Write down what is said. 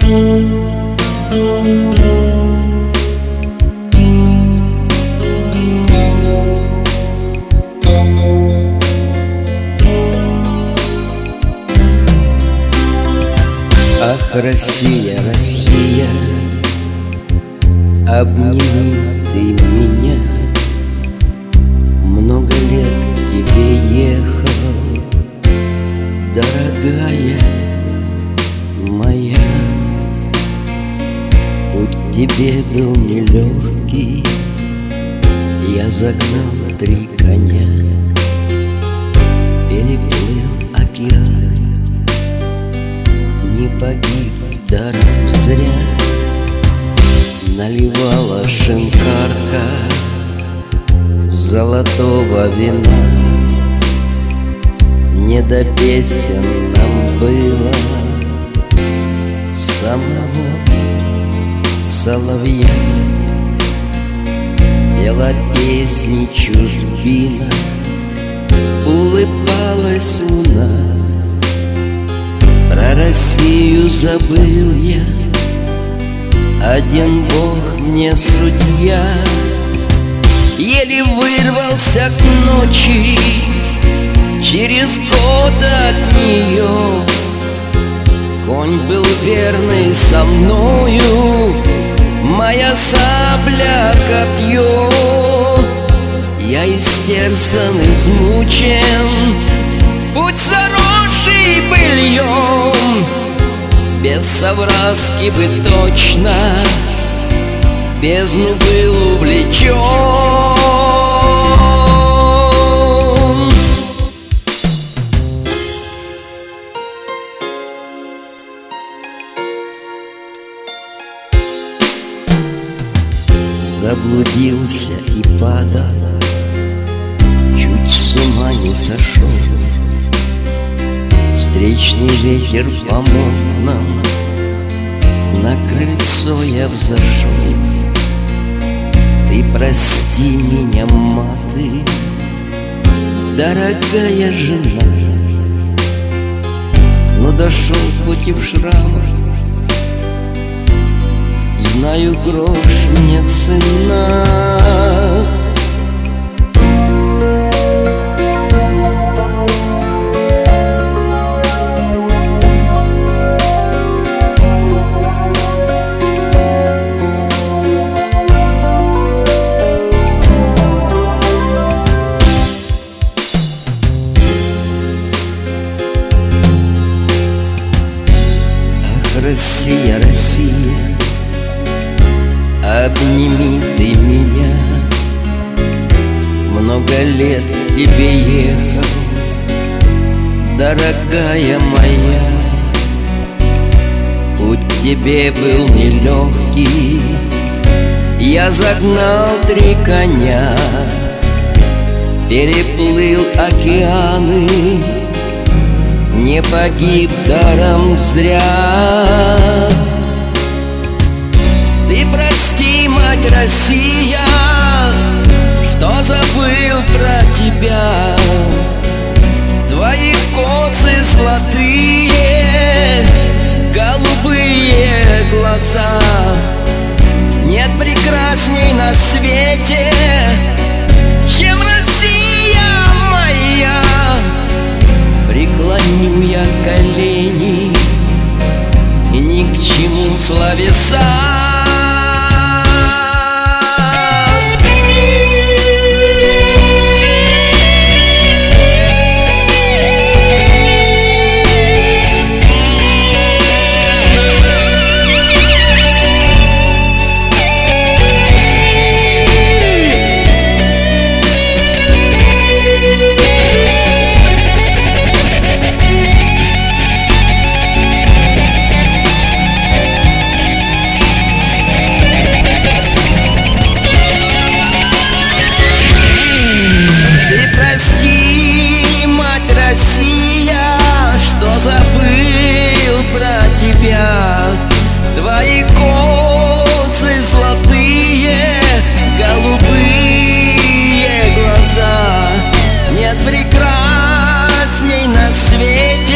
Ах, Россия, Россия, обними ты меня. Много лет к тебе ехал, дорогая моя. Путь к тебе был нелегкий, я загнал 3 коня, переплыл океан, не погиб даром зря. Наливала шинкарка золотого вина, не до песен нам было самого соловья. Пела песни чужбина, улыбалась луна. Про Россию забыл я, один Бог мне судья. Еле вырвался к ночи, через год от нее. Конь был верный со мною, моя сабля копье. Я истерзан, измучен, путь заросший быльем. Без совраски бы точно в бездну был увлечен. Заблудился и падал, чуть с ума не сошел. Встречный ветер помог нам, на крыльцо я взошел. Ты прости меня, маты, дорогая жена, но дошел хоть и в шрамах, знаю, грош мне цена. Россия, Россия, обними ты меня. Много лет к тебе ехал, дорогая моя. Путь к тебе был нелегкий, я загнал 3 коня, переплыл океаны, не погиб даром зря. Ты прости, мать Россия, что забыл про тебя. Твои косы золотые, голубые глаза. Нет прекрасней на свете, чем Россия моя. Преклоню я колени, и ни к чему словеса. Что забыл про тебя. Твои косы золотые, голубые глаза. Нет прекрасней на свете,